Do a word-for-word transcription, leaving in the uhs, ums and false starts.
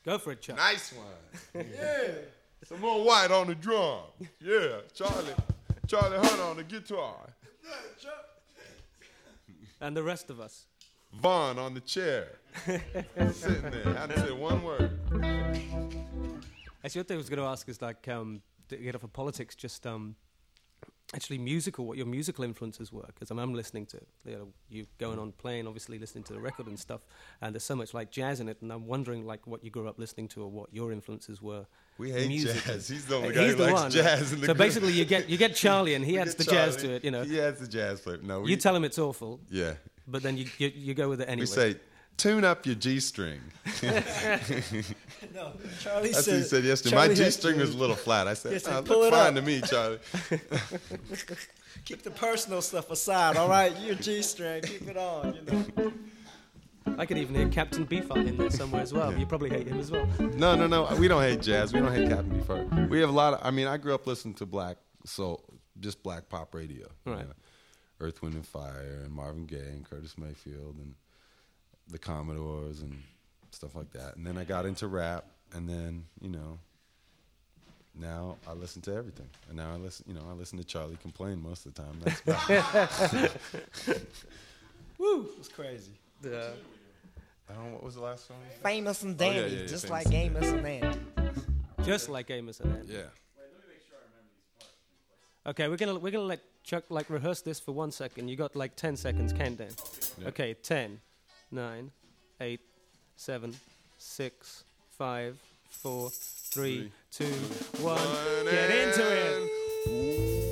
Go for it, Chuck. Nice one. Yeah. Some more White on the drum. Yeah. Charlie. Charlie Hunt on the guitar. And the rest of us. Vaughn on the chair. Sitting there. I didn't say one word. Actually, what I was going to ask is, like, um, to get off of politics, just um, actually musical, what your musical influences were. Because I'm, I'm listening to, you know, you going on playing, obviously listening to the record and stuff, and there's so much, like, jazz in it, and I'm wondering, like, what you grew up listening to or what your influences were. We hate musically. jazz. He's the only Uh, guy he's who the likes one. jazz. In the So group. basically, you get you get Charlie, and he We adds get the jazz Charlie. to it, you know. He adds the jazz flavor. No, we, You tell him it's awful, yeah. but then you you, you go with it anyway. We say, tune up your G-string. No, Charlie That's said. what he said yesterday. Charlie My had G-string to- was a little flat. I said, He said, oh, pull look it fine up. to me, Charlie. Keep the personal stuff aside, all right? Your G-string, keep it on, you know. I could even hear Captain Beefheart in there somewhere as well. Yeah. You probably hate him as well. No, no, no. We don't hate jazz. We don't hate Captain Beefheart. We have a lot of, I mean, I grew up listening to black soul, just black pop radio. you Right. know. Earth, Wind and Fire and Marvin Gaye and Curtis Mayfield and the Commodores and stuff like that. And then I got into rap, and then, you know, now I listen to everything. And now I listen, you know, I listen to Charlie complain most of the time. That's about it. Woo, it was crazy. Yeah. I don't know, what was the last song? Famous and Oh, yeah, dandy, yeah, yeah, just famous like and Amos and Andy. Just like Amos and Andy. Yeah. Okay, we're gonna we're gonna let Chuck like rehearse this for one second. You got like ten seconds, countdown. Yeah. Okay, ten, nine, eight, seven, six, five, four, three, two, one. One Get into and- it.